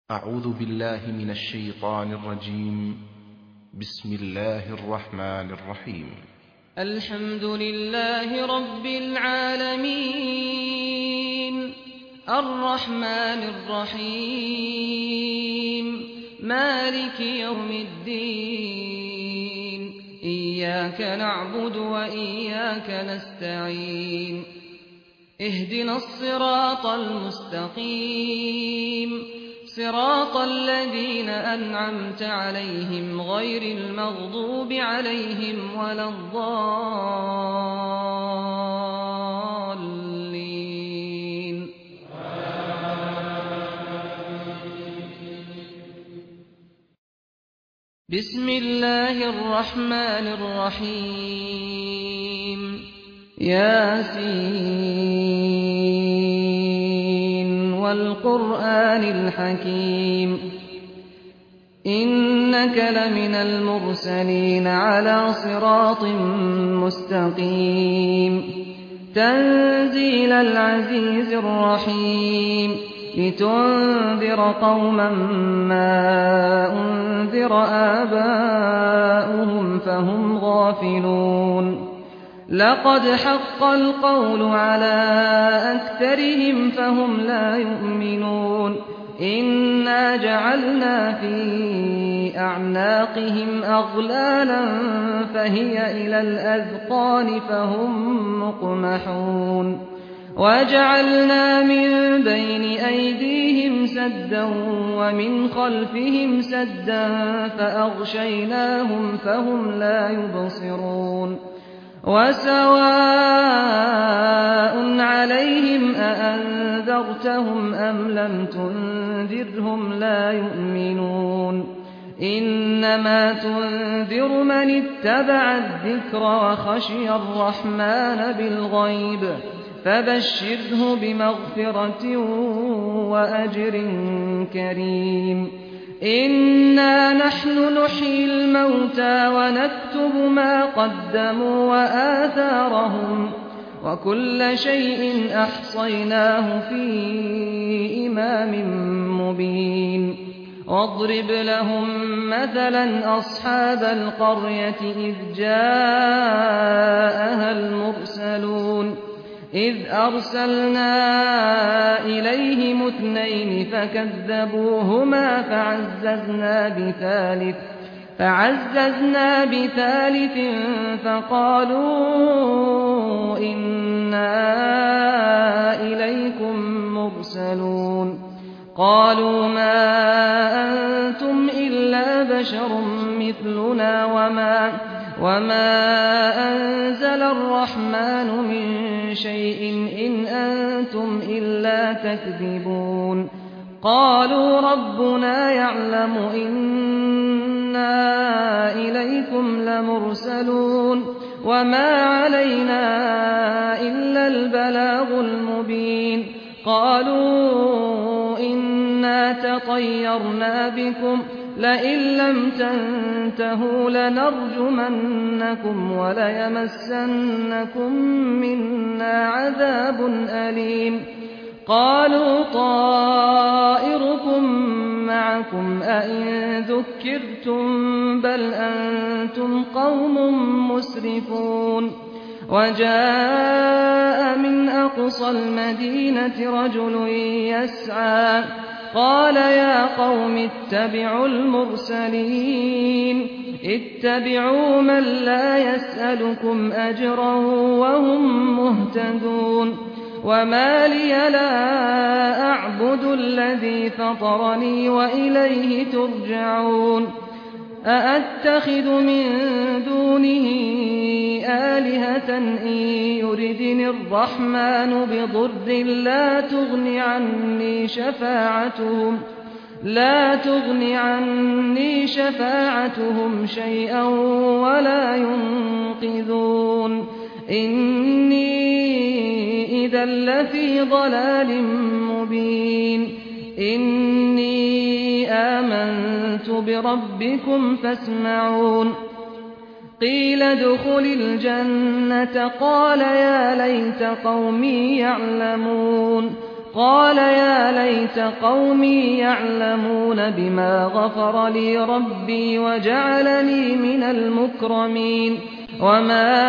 أعوذ بالله من الشيطان الرجيم. بسم الله الرحمن الرحيم. الحمد لله رب العالمين الرحمن الرحيم مالك يوم الدين إياك نعبد وإياك نستعين اهدنا الصراط المستقيم صراط الذين أنعمت عليهم غير المغضوب عليهم ولا الضالين. بسم الله الرحمن الرحيم ياسين والقرآن الحكيم إنك لمن المرسلين على صراط مستقيم تنزيل العزيز الرحيم لتنذر قوما ما أنذر آباؤهم فهم غافلون لقد حق القول على أكثرهم فهم لا يؤمنون إنا جعلنا في أعناقهم أغلالا فهي إلى الأذقان فهم مقمحون وجعلنا من بين أيديهم سدا ومن خلفهم سدا فأغشيناهم فهم لا يبصرون وسواء عليهم أأنذرتهم أم لم تنذرهم لا يؤمنون إنما تنذر من اتبع الذكر وخشي الرحمن بالغيب فبشره بمغفرة وأجر كريم إنا نحن نحيي الموتى ونكتب ما قدموا وآثارهم وكل شيء أحصيناه في إمام مبين واضرب لهم مثلا أصحاب القرية إذ جاءها المرسلون إذ أرسلنا إليهم اثنين فكذبوهما فعززنا بثالث فقالوا إنا إليكم مرسلون قالوا ما أنتم إلا بشر مثلنا وما أنزل الرحمن من شيء إن أنتم إلا تكذبون قالوا ربنا يعلم إنا إليكم لمرسلون وما علينا إلا البلاغ المبين قالوا إنا تطيرنا بكم لئن لم تنتهوا لنرجمنكم وليمسنكم منا عذاب أليم قالوا طائركم معكم أئن ذكرتم بل أنتم قوم مسرفون وجاء من أقصى المدينة رجل يسعى قال يا قوم اتبعوا المرسلين اتبعوا من لا يسألكم أجرا وهم مهتدون وما لي لا أعبد الذي فطرني وإليه ترجعون أأتخذ من دونه آلهة إن يردني الرحمن بضر لا تغن عني شفاعتهم شيئا ولا ينقذون إني إذا لفي ضلال مبين إني آمنت بربكم فاسمعون قيل ادخل الجنة قال يا ليت قومي يعلمون قال يا ليت قومي يعلمون بما غفر لي ربي وجعلني من المكرمين وما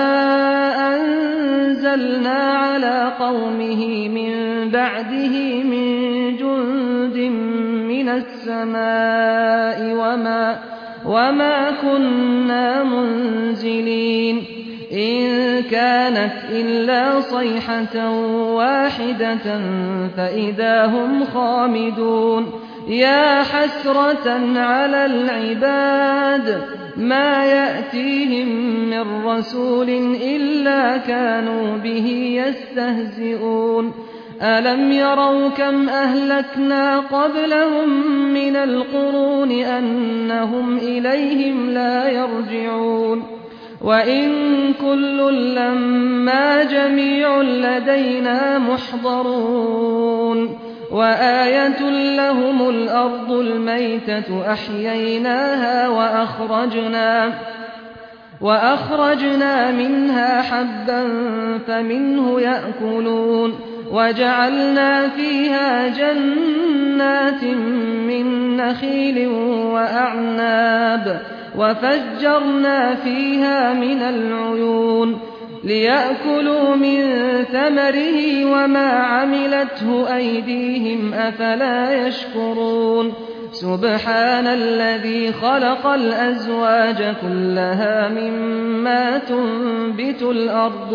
أنزلنا على قومه من بعده من جند من السماء وما كنا منزلين إن كانت إلا صيحة واحدة فإذا هم خامدون يا حسرة على العباد ما يأتيهم من رسول إلا كانوا به يستهزئون ألم يروا كم أهلكنا قبلهم من القرون أنهم إليهم لا يرجعون وإن كل لما جميع لدينا محضرون وآية لهم الأرض الميتة أحييناها وأخرجنا منها حبا فمنه يأكلون وجعلنا فيها جنات من نخيل وأعناب وفجرنا فيها من العيون ليأكلوا من ثمره وما عملته أيديهم أفلا يشكرون سبحان الذي خلق الأزواج كلها مما تنبت الأرض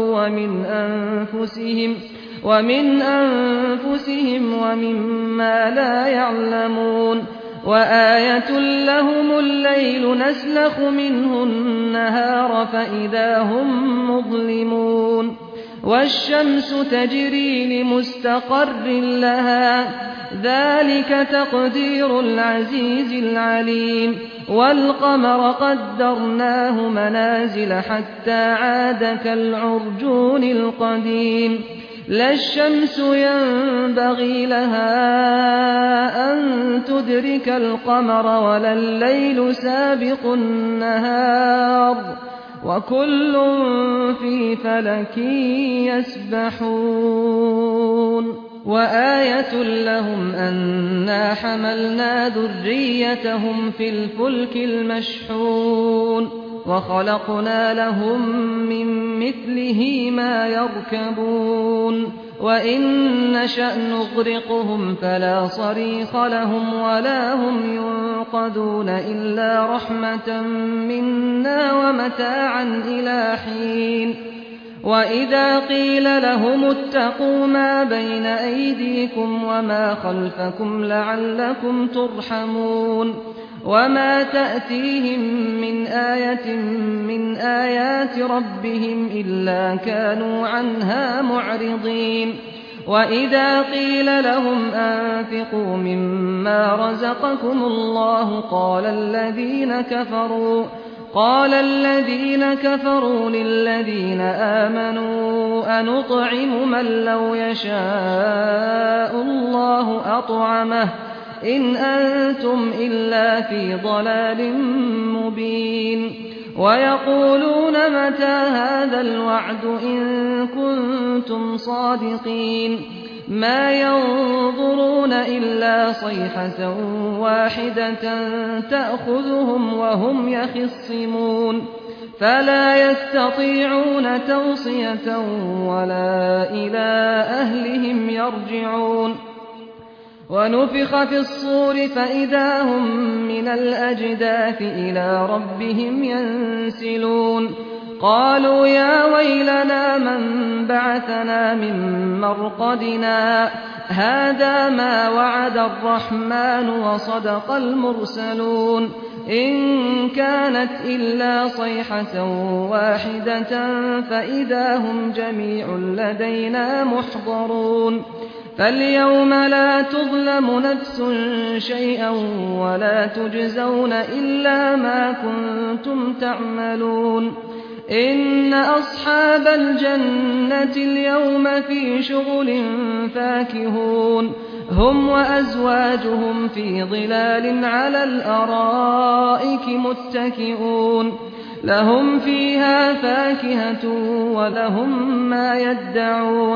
ومن أنفسهم ومما لا يعلمون وآية لهم الليل نسلخ منه النهار فإذا هم مظلمون والشمس تجري لمستقر لها ذلك تقدير العزيز العليم والقمر قدرناه منازل حتى عاد كالعرجون القديم لا الشمس ينبغي لها أن تدرك القمر ولا الليل سابق النهار وكل في فلك يسبحون وآية لهم أنا حملنا ذريتهم في الفلك المشحون وخلقنا لهم من مثله ما يركبون وإن نشأ نغرقهم فلا صريخ لهم ولا هم ينقذون إلا رحمة منا ومتاعا إلى حين وإذا قيل لهم اتقوا ما بين أيديكم وما خلفكم لعلكم ترحمون وما تأتيهم من آية من آيات ربهم إلا كانوا عنها معرضين وإذا قيل لهم أنفقوا مما رزقكم الله قال الذين كفروا للذين آمنوا أنطعم من لو يشاء الله أطعمه إن أنتم إلا في ضلال مبين ويقولون متى هذا الوعد إن كنتم صادقين ما ينظرون إلا صيحة واحدة تأخذهم وهم يخصمون فلا يستطيعون توصية ولا إلى أهلهم يرجعون ونفخ في الصور فإذا هم من الأجداث إلى ربهم ينسلون قالوا يا ويلنا من بعثنا من مرقدنا هذا ما وعد الرحمن وصدق المرسلون إن كانت إلا صيحة واحدة فإذا هم جميع لدينا محضرون فاليوم لا تظلم نفس شيئا ولا تجزون إلا ما كنتم تعملون إن أصحاب الجنة اليوم في شغل فاكهون هم وأزواجهم في ظلال على الأرائك متكئون لهم فيها فاكهة ولهم ما يدعون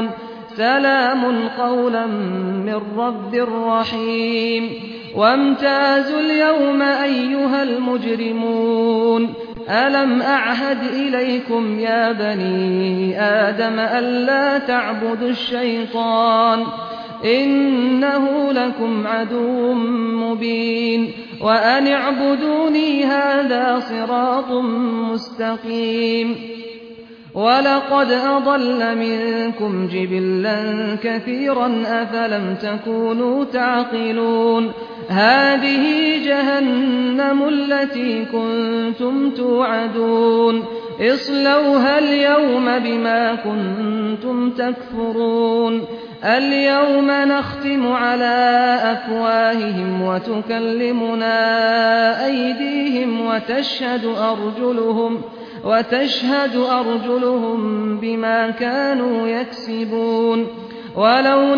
سلام قولا من رب رحيم وامتازوا اليوم أيها المجرمون ألم أعهد إليكم يا بني آدم ألا تعبدوا الشيطان إنه لكم عدو مبين وأن اعبدوني هذا صراط مستقيم ولقد أضل منكم جبلا كثيرا أفلم تكونوا تعقلون هذه جهنم التي كنتم توعدون اصلوها اليوم بما كنتم تكفرون اليوم نختم على أفواههم وتكلمنا أيديهم وتشهد أرجلهم بما كانوا يكسبون ولو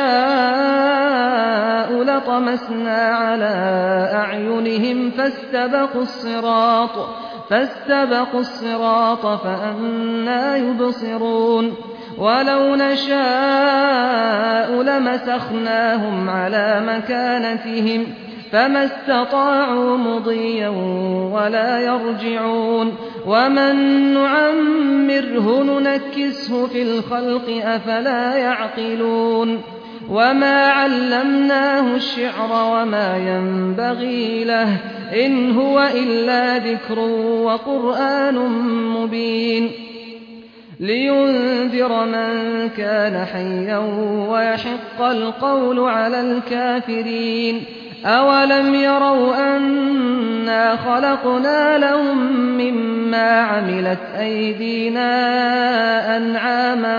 نشاء لطمسنا على أعينهم فاستبقوا الصراط فأنى يبصرون ولو نشاء لمسخناهم على مكانتهم فما استطاعوا مضيا ولا يرجعون ومن نعمره ننكسه في الخلق أفلا يعقلون وما علمناه الشعر وما ينبغي له إن هو إلا ذكر وقرآن مبين لينذر من كان حيا ويحق القول على الكافرين أولم يروا أنا خلقنا لهم مما عملت أيدينا أنعاما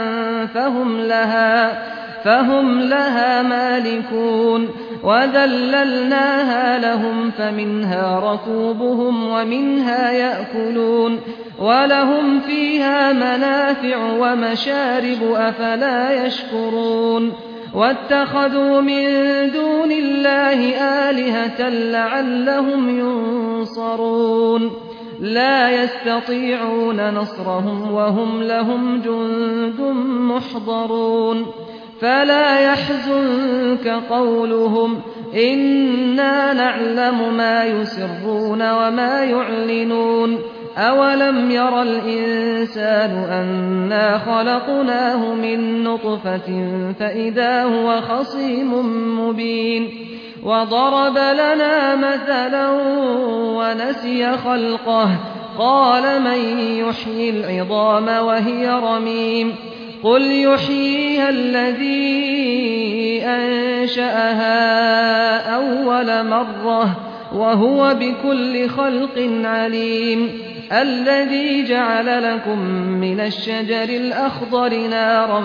فهم لها مالكون وذللناها لهم فمنها ركوبهم ومنها يأكلون ولهم فيها منافع ومشارب أفلا يشكرون واتخذوا من دون الله آلهة لعلهم ينصرون لا يستطيعون نصرهم وهم لهم جند محضرون فلا يحزنك قولهم إنا نعلم ما يسرون وما يعلنون أولم ير الإنسان أنا خلقناه من نطفة فإذا هو خصيم مبين وضرب لنا مثلا ونسي خلقه قال من يحيي العظام وهي رميم قل يحييها الذي أنشأها أول مرة وهو بكل خلق عليم الذي جعل لكم من الشجر الأخضر نارا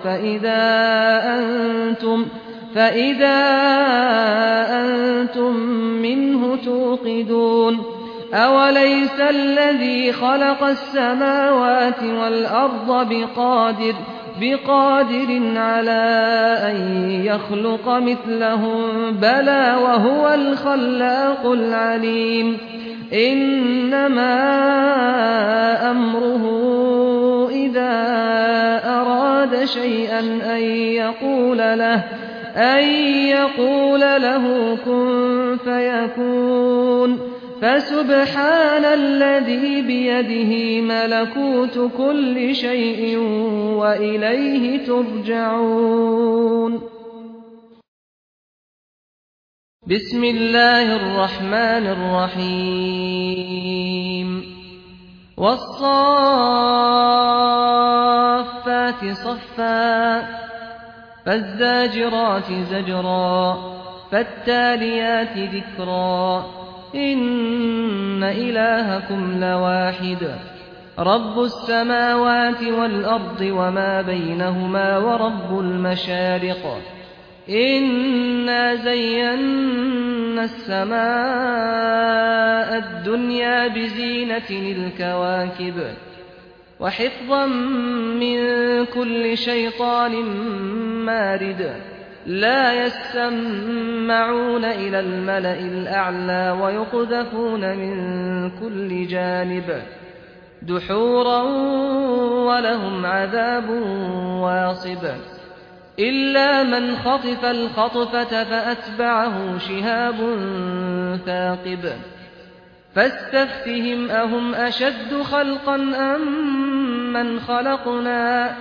فإذا أنتم منه توقدون أوليس الذي خلق السماوات والأرض بقادر على أن يخلق مثلهم بلى وهو الخلاق العليم إنما أمره إذا أراد شيئا أن يقول له كن فيكون فسبحان الذي بيده ملكوت كل شيء وإليه ترجعون بسم الله الرحمن الرحيم والصافات صفا فالزاجرات زجرا فالتاليات ذكرا إن إلهكم لواحد رب السماوات والأرض وما بينهما ورب المشارق إنا زينا السماء الدنيا بزينة الكواكب وحفظا من كل شيطان مارد لا يسمعون إلى الملأ الأعلى ويقذفون من كل جانب دحورا ولهم عذاب واصب إلا من خطف الخطفة فأتبعه شهاب ثاقب فاستفتهم أهم أشد خلقا أم من خلقنا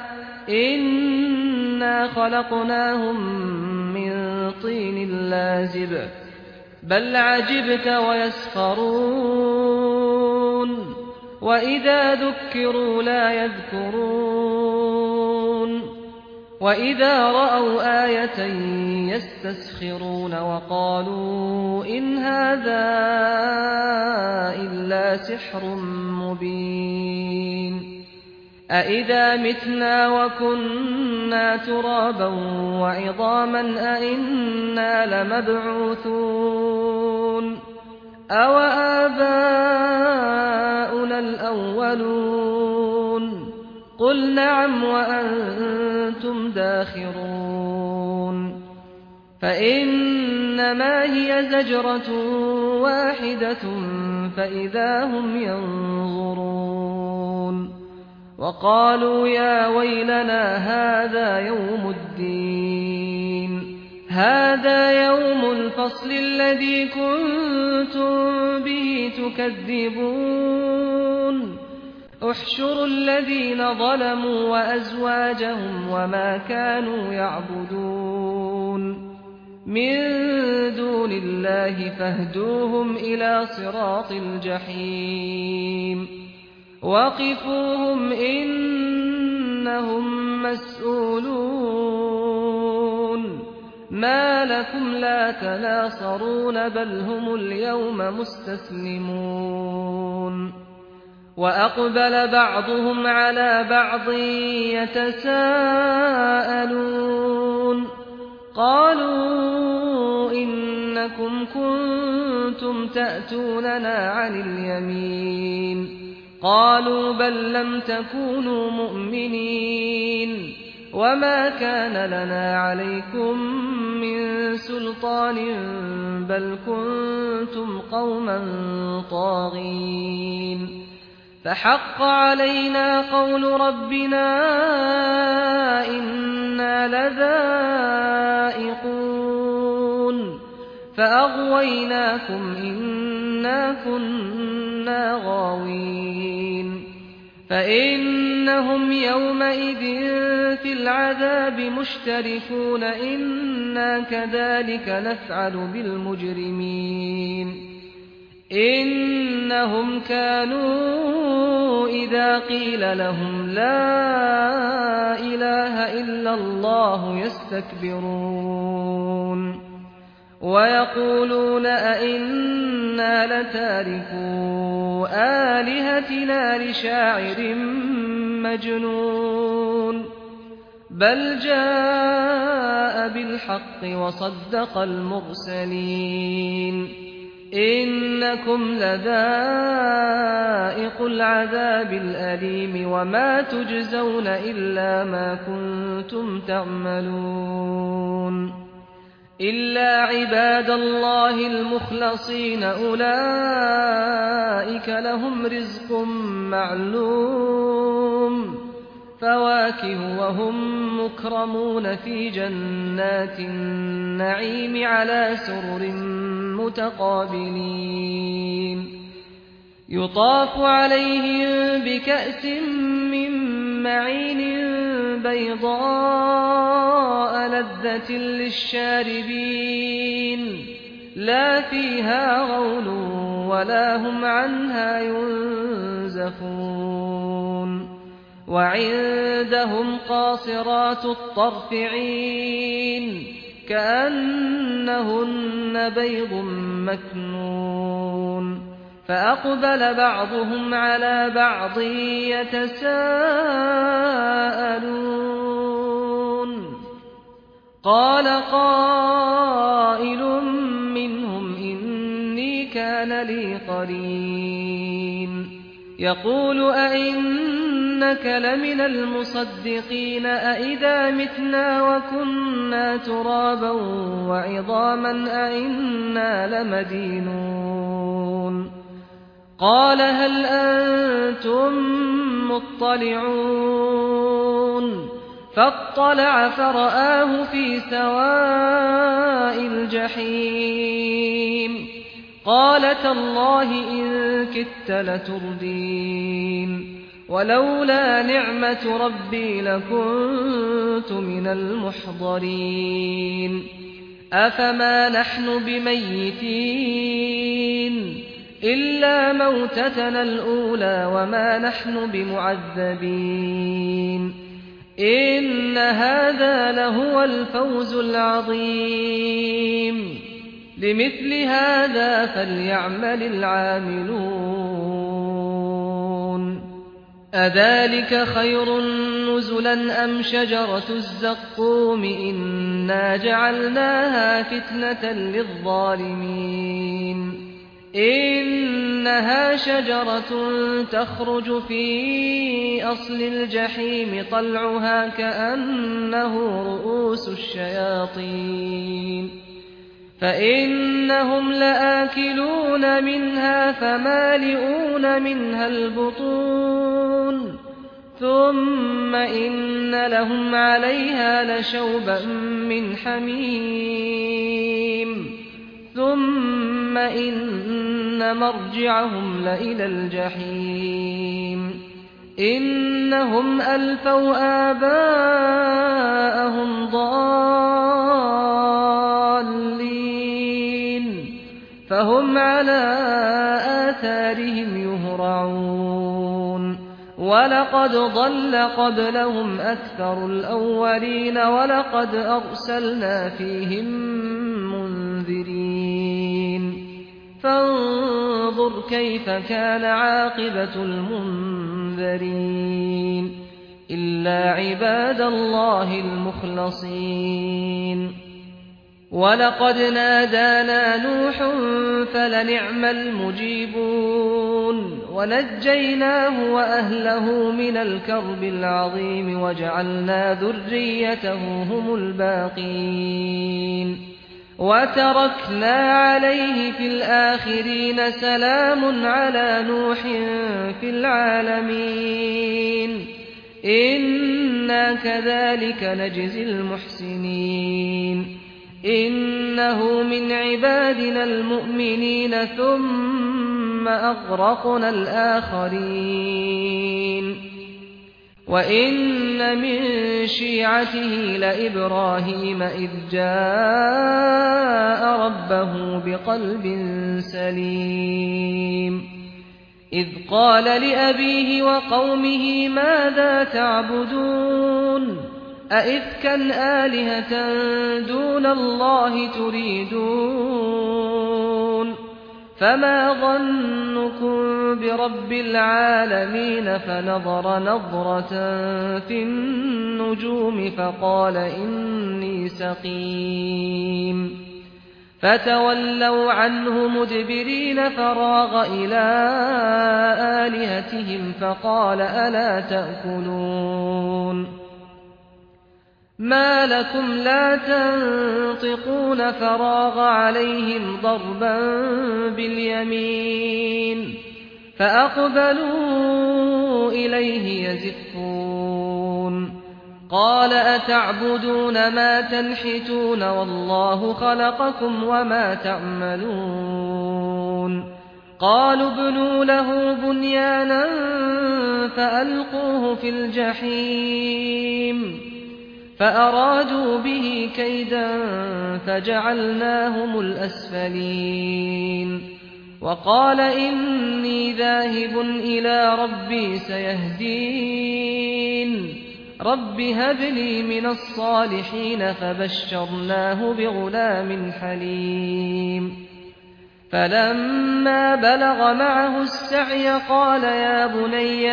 إنا خلقناهم من طين لازب بل عجبت ويسخرون وإذا ذكروا لا يذكرون وإذا رأوا آية يستسخرون وقالوا إن هذا إلا سحر مبين أإذا متنا وكنا ترابا وعظاما أإنا لمبعوثون أو آباؤنا الأولون قل نعم وأنتم داخرون فإنما هي زجرة واحدة فإذا هم ينظرون وقالوا يا ويلنا هذا يوم الدين هذا يوم الفصل الذي كنتم به تكذبون احشروا الذين ظلموا وأزواجهم وما كانوا يعبدون من دون الله فاهدوهم إلى صراط الجحيم وقفوهم إنهم مسؤولون ما لكم لا تناصرون بل هم اليوم مستسلمون وأقبل بعضهم على بعض يتساءلون قالوا إنكم كنتم تأتوننا عن اليمين قالوا بل لم تكونوا مؤمنين وما كان لنا عليكم من سلطان بل كنتم قوما طاغين فحق علينا قول ربنا إنا لذائقون فأغويناكم إنا كنا غاوين فإنهم يومئذ في العذاب مشتركون إنا كذلك نفعل بالمجرمين إنهم كانوا إذا قيل لهم لا إله إلا الله يستكبرون ويقولون أئنا لتاركو آلهتنا لشاعر مجنون بل جاء بالحق وصدق المرسلين إنكم لذائق العذاب الأليم وما تجزون إلا ما كنتم تعملون إلا عباد الله المخلصين أولئك لهم رزق معلوم فواكه وهم مكرمون في جنات النعيم على سرر متقابلين يطاف عليهم بكأس من معين بيضاء لذة للشاربين لا فيها غول ولا هم عنها ينزفون وعندهم قاصرات الطرف عين كأنهن بيض مكنون فأقبل بعضهم على بعض يتساءلون قال قائل منهم إني كان لي قرين يقول أئنك لمن المصدقين أئذا متنا وكنا ترابا وعظاما أئنا لمدينون قال هل أنتم مطلعون فاطلع فرآه في سواء الجحيم قال تالله إن كدت لتردين ولولا نعمة ربي لكنت من المحضرين أفما نحن بميتين إلا موتتنا الأولى وما نحن بمعذبين إن هذا لهو الفوز العظيم لمثل هذا فليعمل العاملون أذلك خير نزلا أم شجرة الزقوم إنا جعلناها فتنة للظالمين إنها شجرة تخرج في أصل الجحيم طلعها كأنه رؤوس الشياطين فإنهم لآكلون منها فمالئون منها البطون ثم إن لهم عليها لشوبا من حميم ثم إن مرجعهم لإلى الجحيم إنهم ألفوا آباءهم ضالين فهم على آثارهم يهرعون ولقد ضل قبلهم أكثر الأولين ولقد أرسلنا فيهم منذرين فانظر كيف كان عاقبة المنذرين إلا عباد الله المخلصين ولقد نادانا نوح فلنعم المجيبون ونجيناه وأهله من الكرب العظيم وجعلنا ذريته هم الباقين وتركنا عليه في الآخرين سلام على نوح في العالمين إنا كذلك نجزي المحسنين إنه من عبادنا المؤمنين ثم أغرقنا الآخرين وإن من شيعته لإبراهيم إذ جاء ربه بقلب سليم إذ قال لأبيه وقومه ماذا تعبدون أئفكا آلهة دون الله تريدون فما ظنكم برب العالمين فنظر نظرة في النجوم فقال إني سقيم فتولوا عنه مدبرين فراغ إلى آلهتهم فقال ألا تأكلون ما لكم لا تنطقون فراغ عليهم ضربا باليمين فأقبلوا إليه يزفون قال أتعبدون ما تنحتون والله خلقكم وما تعملون قالوا ابنوا له بنيانا فألقوه في الجحيم فأرادوا به كيدا فجعلناهم الأسفلين وقال إني ذاهب إلى ربي سيهدين رب هب لي من الصالحين فبشرناه بغلام حليم فلما بلغ معه السعي قال يا بني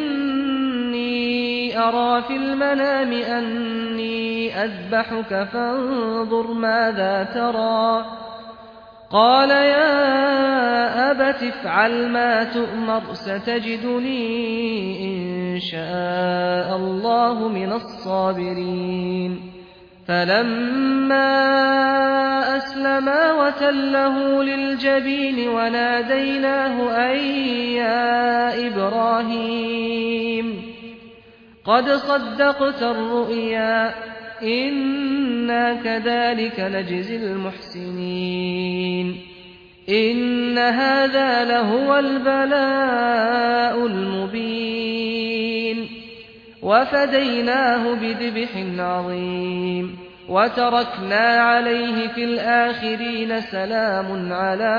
إني أرى في المنام أني أذبحك فانظر ماذا ترى قال يا أبت افعل ما تؤمر ستجدني إن شاء الله من الصابرين فلما أسلما وتله للجبين وناديناه أن يا إبراهيم قد صدقت الرؤيا إنا كذلك نجزي المحسنين إن هذا لهو البلاء المبين وفديناه بذبح عظيم وتركنا عليه في الآخرين سلام على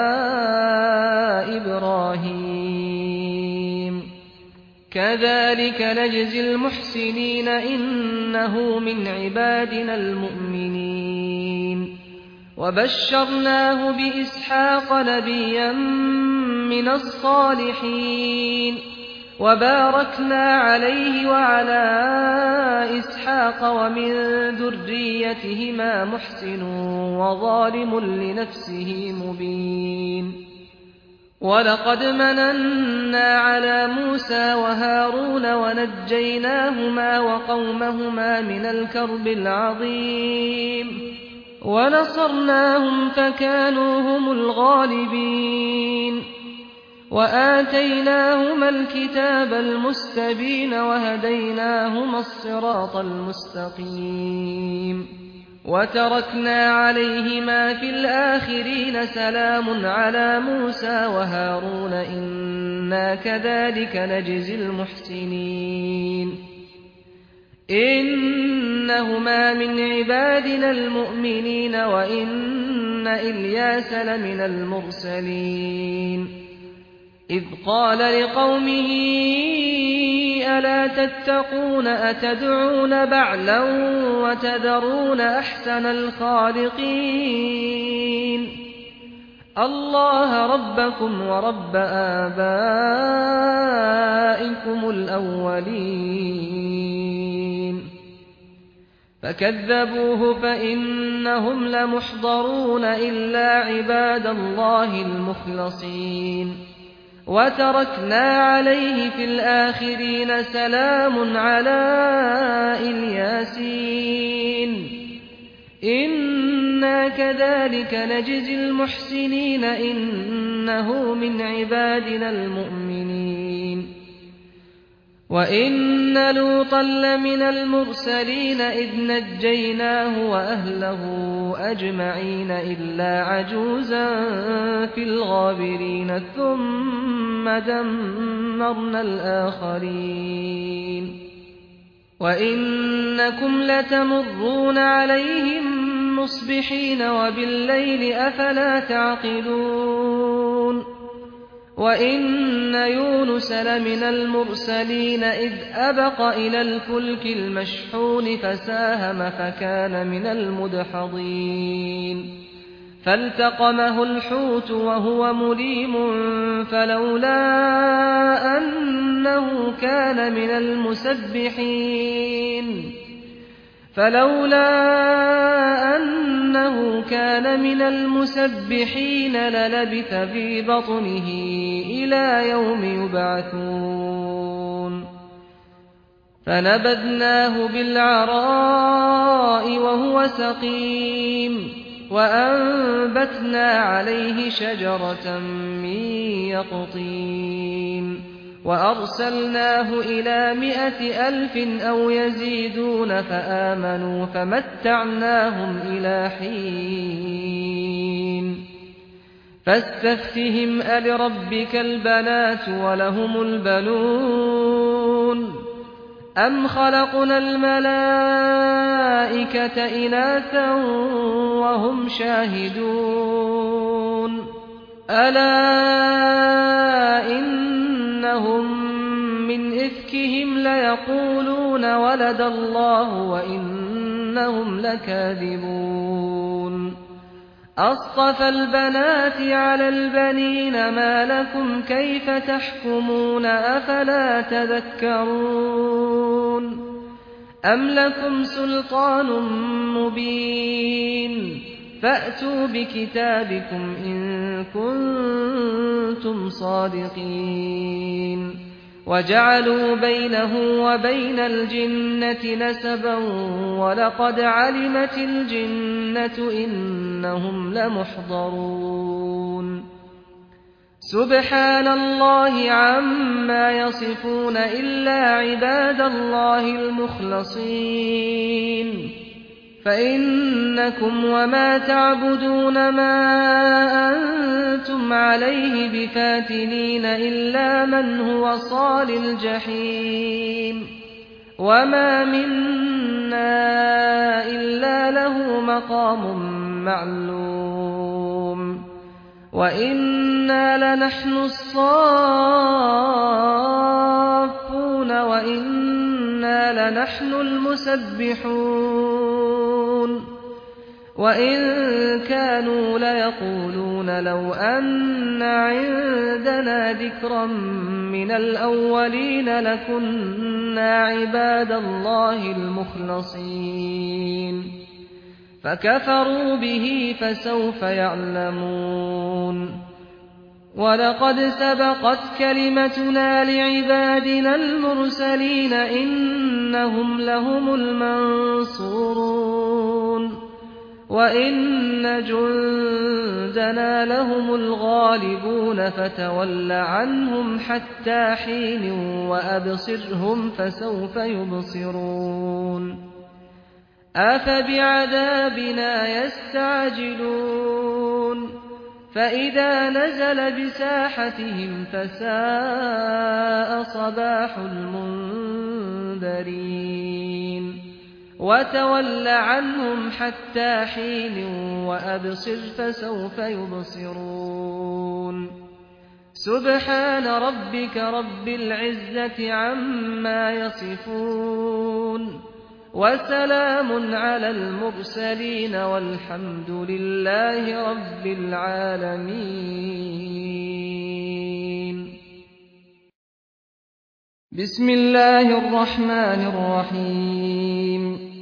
إبراهيم كذلك نجزي المحسنين إنه من عبادنا المؤمنين وبشرناه بإسحاق نبيا من الصالحين وباركنا عليه وعلى إسحاق ومن ذريتهما محسن وظالم لنفسه مبين ولقد مننا على موسى وهارون ونجيناهما وقومهما من الكرب العظيم ونصرناهم فكانوا هم الغالبين وآتيناهما الكتاب المستبين وهديناهما الصراط المستقيم وتركنا عليهما في الآخرين سلام على موسى وهارون إنا كذلك نجزي المحسنين إنهما من عبادنا المؤمنين وإن إلياس لمن المرسلين إذ قال لقومه ألا تتقون أتدعون بعلا وتذرون أحسن الخالقين الله ربكم ورب آبائكم الأولين فكذبوه فإنهم لمحضرون إلا عباد الله المخلصين وتركنا عليه في الآخرين سلام على الياسين إنا كذلك نجزي المحسنين إنه من عبادنا المؤمنين وإن لوطا لمن المرسلين إذ نجيناه وأهله أجمعين إلا عجوزا في الغابرين ثم دمرنا الآخرين وإنكم لتمرون عليهم مصبحين وبالليل أفلا تعقلون وإن يونس لمن المرسلين إذ أبق إلى الفلك المشحون فساهم فكان من المدحضين فالتقمه الحوت وهو مليم فلولا أنه كان من المسبحين للبث في بطنه إلى يوم يبعثون فنبذناه بالعراء وهو سقيم وأنبتنا عليه شجرة من يقطين وأرسلناه إلى 100,000 أو يزيدون فآمنوا فمتعناهم إلى حين فاستفتهم ألربك البنات ولهم البنون أم خلقنا الملائكة إناثا وهم شاهدون ألا إنهم من إفكهم ليقولون ولد الله وإنهم لكاذبون أصطفى البنات على البنين ما لكم كيف تحكمون أفلا تذكرون أم لكم سلطان مبين فأتوا بكتابكم إن كنتم صادقين وجعلوا بينه وبين الجنة نسبا ولقد علمت الجنة إنهم لمحضرون سبحان الله عما يصفون إلا عباد الله المخلصين فإنكم وما تعبدون ما أنتم عليه بفاتنين إلا من هو صال الجحيم وما منا إلا له مقام معلوم وإنا لنحن الصافون وإنا لنحن المسبحون وإن كانوا ليقولون لو أن عندنا ذكرا من الأولين لكنا عباد الله المخلصين فكفروا به فسوف يعلمون ولقد سبقت كلمتنا لعبادنا المرسلين إنهم لهم المنصورون وإن جندنا لهم الغالبون فتول عنهم حتى حين وأبصرهم فسوف يبصرون أفبعذابنا يستعجلون فإذا نزل بساحتهم فساء صباح المنذرين وتول عنهم حتى حين وأبصر فسوف يبصرون سبحان ربك رب العزة عما يصفون وسلام على المرسلين والحمد لله رب العالمين بسم الله الرحمن الرحيم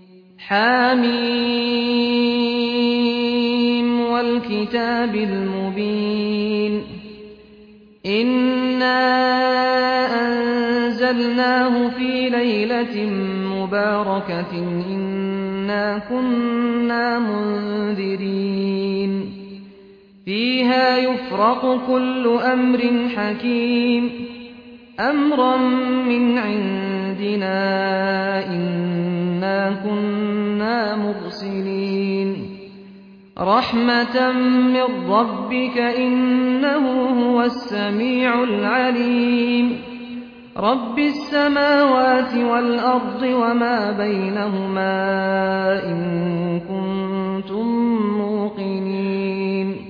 حاميم والكتاب المبين إنا أنزلناه في ليلة مباركة إنا كنا منذرين فيها يفرق كل أمر حكيم أمرا من عندنا إنا كنا مرسلين رحمة من ربك إنه هو السميع العليم رب السماوات والأرض وما بينهما إن كنتم موقنين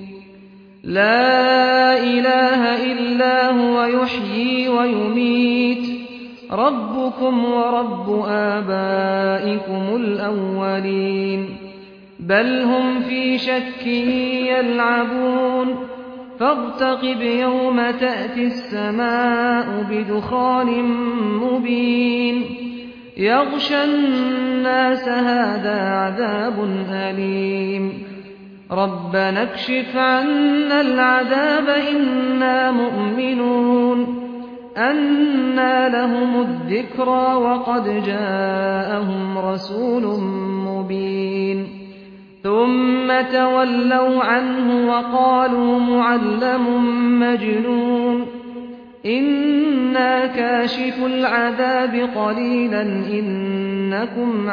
لا إله إلا هو يحيي ويميت ربكم ورب آبائكم الأولين بل هم في شك يلعبون فارتقب يوم تأتي السماء بدخان مبين يغشى الناس هذا عذاب أليم ربنا اكشف عنا العذاب إنا مؤمنون أنى لهم الذكرى وقد جاءهم رسول مبين ثم تولوا عنه وقالوا معلم مجنون إنا كاشف العذاب قليلا إنكم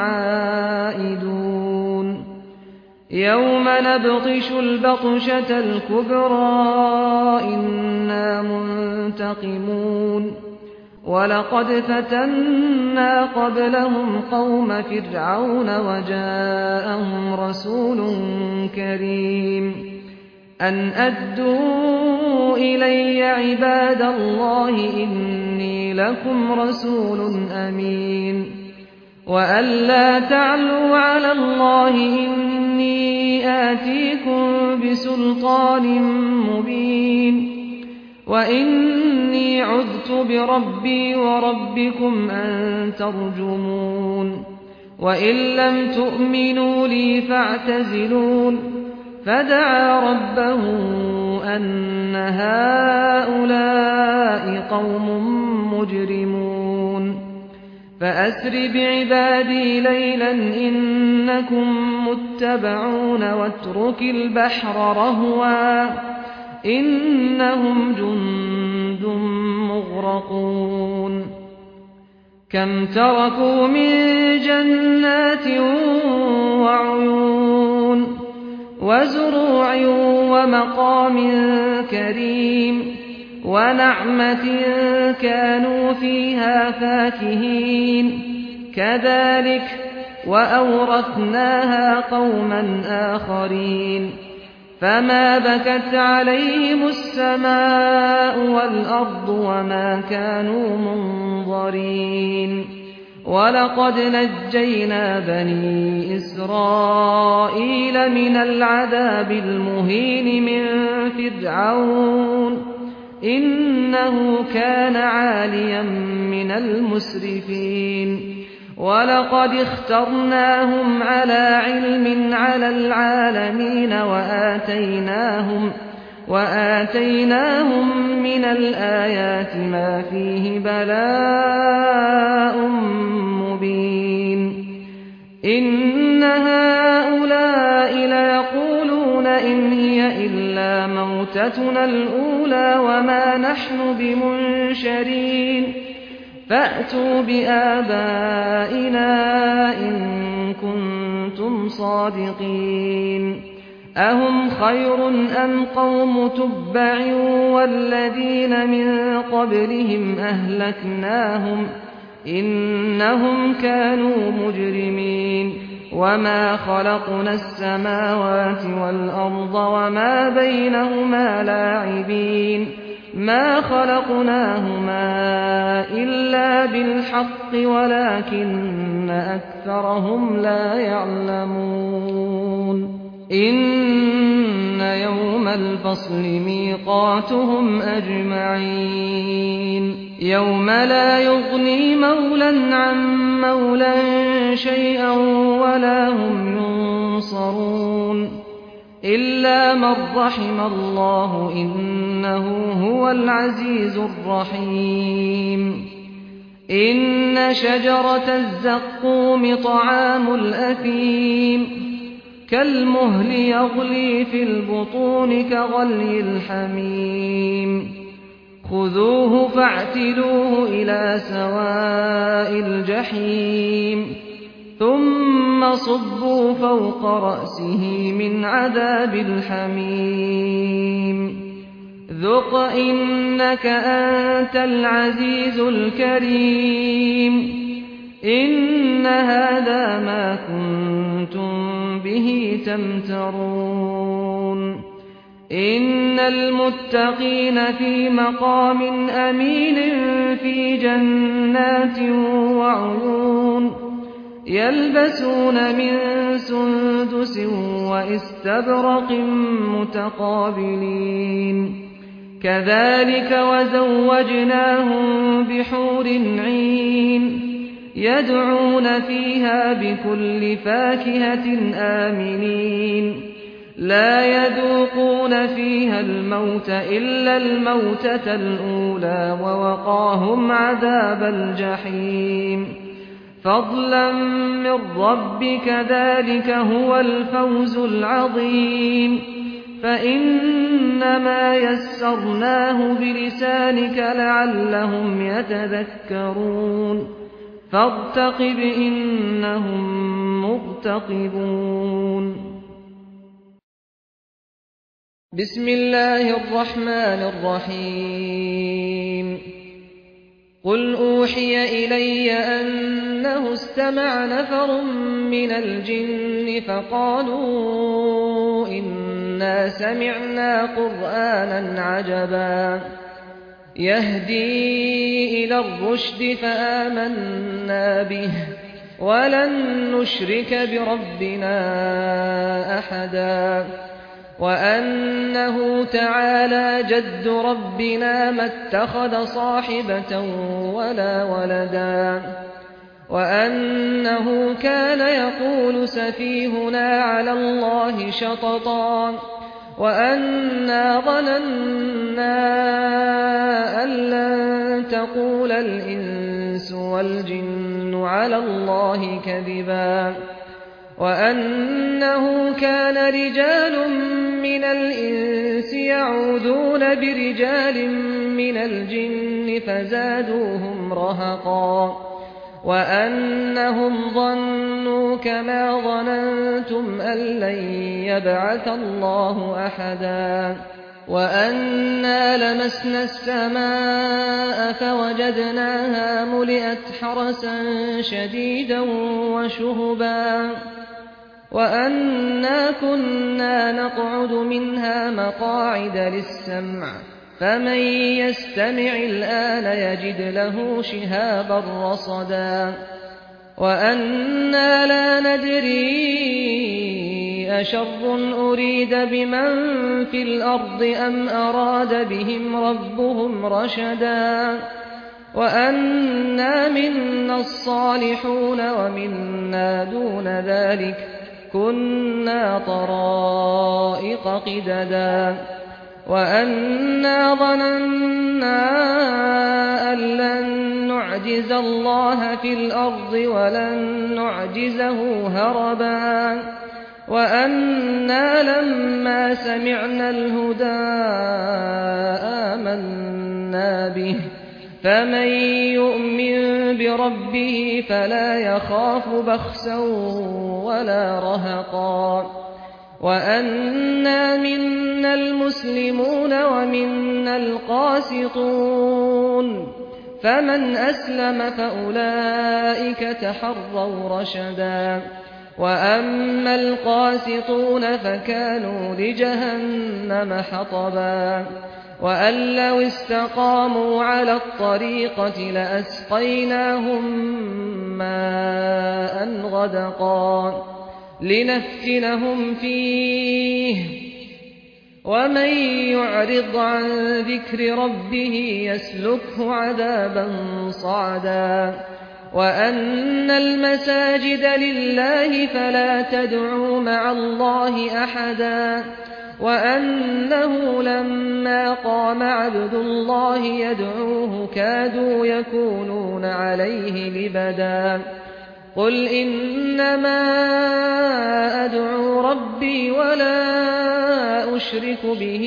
عائدون يوم نبطش البطشة الكبرى إنا منتقمون ولقد فتنا قبلهم قوم فرعون وجاءهم رسول كريم أن أدوا إلي عباد الله إني لكم رسول أمين وأن لا تعلوا على الله إني آتيكم بسلطان مبين وإني عذت بربي وربكم أن ترجمون وإن لم تؤمنوا لي فاعتزلون فدعا ربه أن هؤلاء قوم مجرمون فأسر بعبادي ليلا إنكم متبعون واترك البحر رهوا إنهم جند مغرقون كم تركوا من جنات وعيون وزروع ومقام كريم ونعمة كانوا فيها فاكهين كذلك وأورثناها قوما آخرين فما بكت عليهم السماء والأرض وما كانوا منظرين ولقد نجينا بني إسرائيل من العذاب المهين من فرعون إنه كان عاليا من المسرفين ولقد اخترناهم على علم على العالمين وآتيناهم من الآيات ما فيه بلاء مبين إن هؤلاء ليقولون إن هي إلا موتتنا الأولى وما نحن بمنشرين فأتوا بآبائنا إن كنتم صادقين أهم خير أم قوم تبع والذين من قبلهم أهلكناهم إنهم كانوا مجرمين وما خلقنا السماوات والأرض وما بينهما لاعبين ما خلقناهما إلا بالحق ولكن أكثرهم لا يعلمون إن يوم الفصل ميقاتهم أجمعين يوم لا يغني مولى عن مولى شيئا ولا هم ينصرون إلا من رحم الله إنه هو العزيز الرحيم إن شجرة الزقوم طعام الأثيم كالمهل يغلي في البطون كغلي الحميم خذوه فاعتلوه إلى سواء الجحيم ثم صبوا فوق رأسه من عذاب الحميم ذق إنك أنت العزيز الكريم إن هذا ما كنتم به تمترون إن المتقين في مقام أمين في جنات وعيون يلبسون من سندس واستبرق متقابلين كذلك وزوجناهم بحور عين يدعون فيها بكل فاكهة آمنين لا يذوقون فيها الموت إلا الموتة الأولى ووقاهم عذاب الجحيم فضلا من ربك ذلك هو الفوز العظيم فإنما يسرناه بلسانك لعلهم يتذكرون فارتقب إنهم مرتقبون بسم الله الرحمن الرحيم قل أوحي إلي أنه استمع نفر من الجن فقالوا إنا سمعنا قرآنا عجبا يهدي إلى الرشد فآمنا به ولن نشرك بربنا أحدا وأنه تعالى جد ربنا ما اتخذ صاحبة ولا ولدا وأنه كان يقول سفيهنا على الله شططا وأنا ظننا أن لن تقول الإنس والجن على الله كذبا وأنه كان رجال من الإنس يعوذون برجال من الجن فزادوهم رهقا وأنهم ظنوا كما ظننتم أن لن يبعث الله أحدا وأنا لمسنا السماء فوجدناها ملئت حرسا شديدا وشهبا وأنا كنا نقعد منها مقاعد للسمع فمن يستمع الآن يجد له شهابا رصدا وأنا لا ندري أشر أريد بمن في الأرض أم أراد بهم ربهم رشدا وأنا منا الصالحون ومنا دون ذلك كنا طرائق قددا وأنا ظننا أن لن نعجز الله في الأرض ولن نعجزه هربا وأنا لما سمعنا الهدى آمنا به فمن يؤمن بربه فلا يخاف بخسا ولا رهقا وأنا منا المسلمون ومنا القاسطون فمن أسلم فأولئك تحروا رشدا وأما القاسطون فكانوا لجهنم حطبا وأن لو استقاموا على الطريقة لأسقيناهم ماء غدقا لنفتنهم فيه ومن يعرض عن ذكر ربه يسلكه عذابا صعدا وأن المساجد لله فلا تدعوا مع الله أحدا وأنه لما قام عبد الله يدعوه كادوا يكونون عليه لبدا قل إنما أدعو ربي ولا أشرك به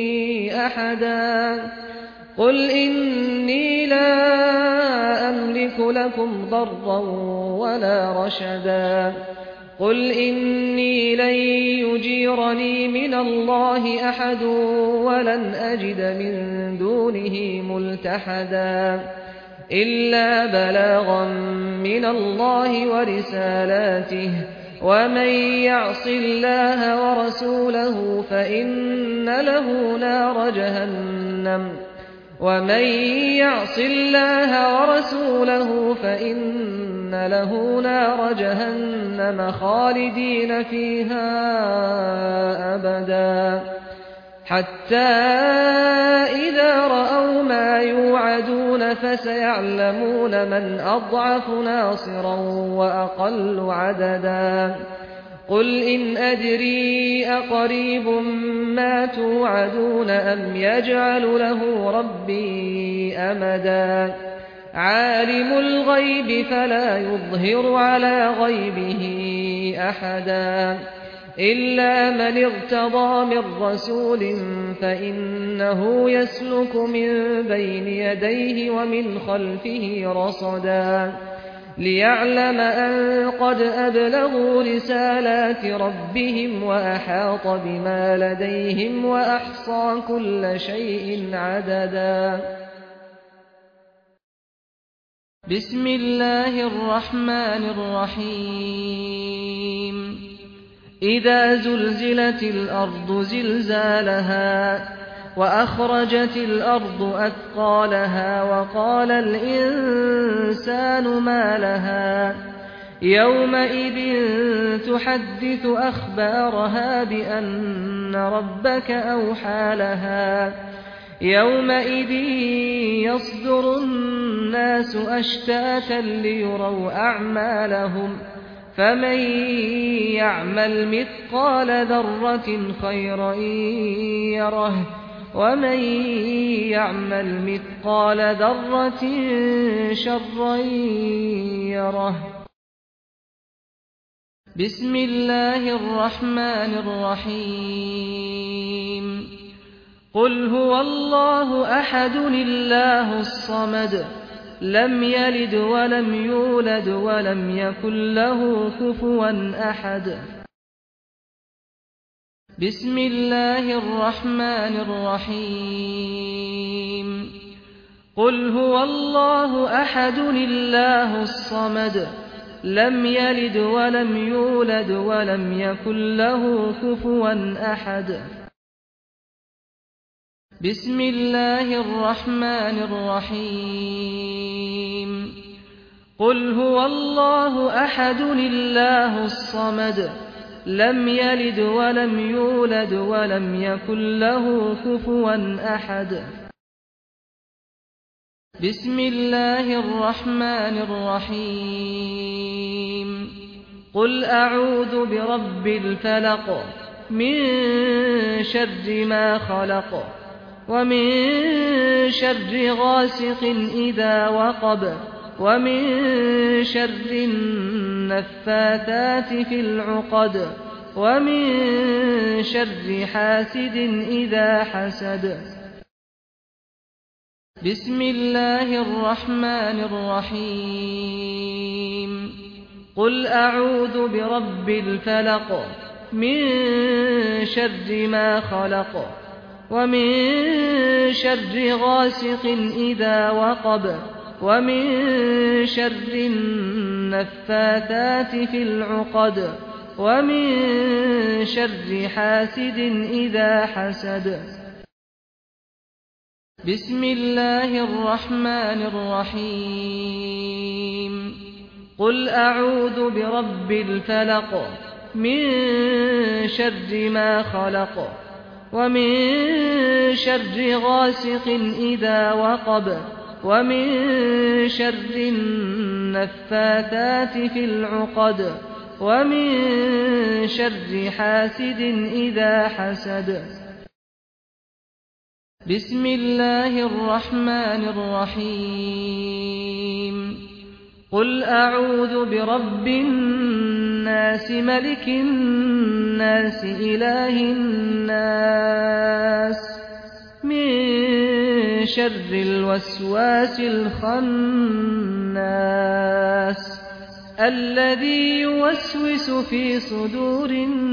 أحدا قل إني لا أملك لكم ضرا ولا رشدا قل إني لن يجيرني من الله أحد ولن أجد من دونه ملتحدا إلا بلاغا من الله ورسالاته ومن يعص الله ورسوله فإن له نار جهنم ومن يعص الله ورسوله فإن له نار جهنم خالدين فيها أبدا حتى إذا رأوا ما يوعدون فسيعلمون من أضعف ناصرا وأقل عددا قل إن أدري أقريب ما توعدون أم يجعل له ربي أمدا عالم الغيب فلا يظهر على غيبه أحدا إلا من ارتضى من رسول فإنه يسلك من بين يديه ومن خلفه رصدا ليعلم أن قد أبلغوا رسالات ربهم وأحاط بما لديهم وأحصى كل شيء عددا بسم الله الرحمن الرحيم إذا زلزلت الأرض زلزالها وأخرجت الأرض أثقالها وقال الإنسان ما لها يومئذ تحدث أخبارها بأن ربك أوحى لها يومئذ يصدر الناس أشتاتا ليروا أعمالهم فمن يعمل مثقال ذرة خيرا يره ومن يعمل مثقال ذرة شرا يره بسم الله الرحمن الرحيم قل هو الله أحد الله الصمد لم يلد ولم يولد ولم يكن له كفوا أحد بسم الله الرحمن الرحيم قل هو الله أحد الله الصمد لم يلد ولم يولد ولم يكن له كفوا أحد بسم الله الرحمن الرحيم قل هو الله أحد الله الصمد لم يلد ولم يولد ولم يكن له كفوا أحد بسم الله الرحمن الرحيم قل أعوذ برب الفلق من شر ما خلق ومن شر غاسق إذا وقب ومن شر النفاثات في العقد ومن شر حاسد إذا حسد بسم الله الرحمن الرحيم قل أعوذ برب الفلق من شر ما خلق ومن شر غاسق إذا وقب ومن شر النفاثات في العقد ومن شر حاسد إذا حسد بسم الله الرحمن الرحيم قل أعوذ برب الفلق من شر ما خلق ومن شر غاسق إذا وقب ومن شر النفاثات في العقد ومن شر حاسد إذا حسد بسم الله الرحمن الرحيم قل أعوذ برب الناس ملك الناس إله الناس من شر الوسواس الخناس الذي يوسوس في صدور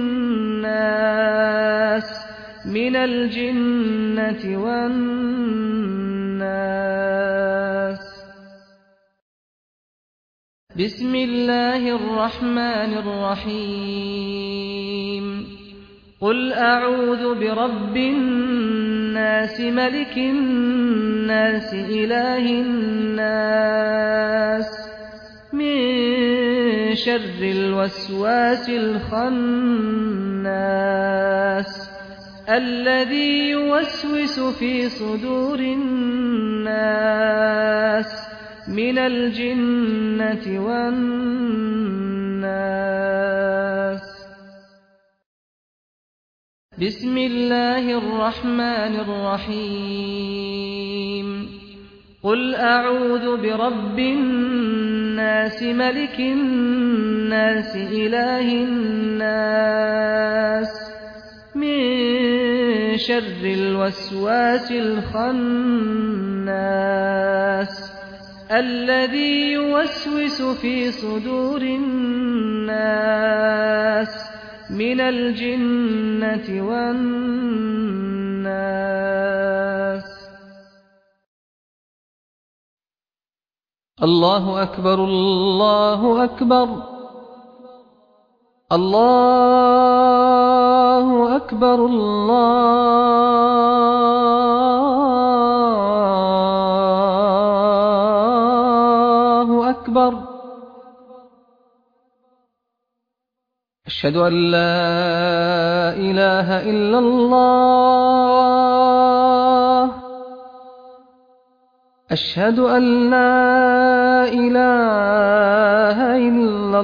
الناس من الجنة والناس بسم الله الرحمن الرحيم قل أعوذ برب الناس ملك الناس إله الناس من شر الوسواس الخناس الذي يوسوس في صدور الناس من الجنة والناس بسم الله الرحمن الرحيم قل أعوذ برب الناس ملك الناس إله الناس من شر الوسواس الخناس الذي يوسوس في صدور الناس من الجنة والناس الله أكبر الله أكبر الله أكبر الله أكبر أشهد أن لا إله إلا الله أشهد أن لا إله إلا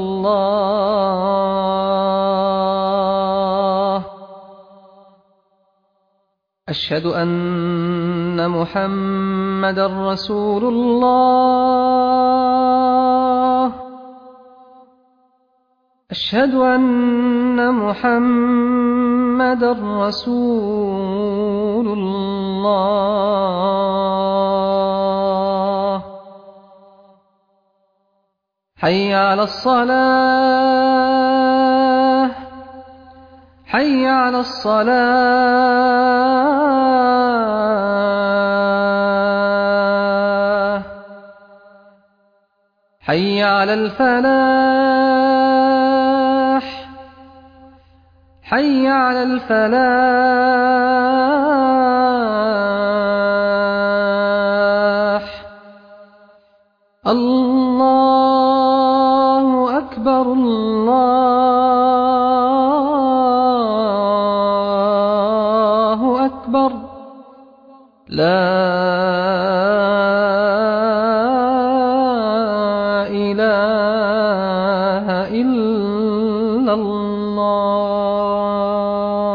الله أشهد أن محمدا رسول الله أشهد أن محمدا رسول الله. حي على الصلاة، حي على الصلاة، حي على الفلاح، حي على الفلاح. الله أكبر، الله أكبر، لا إله إلا الله.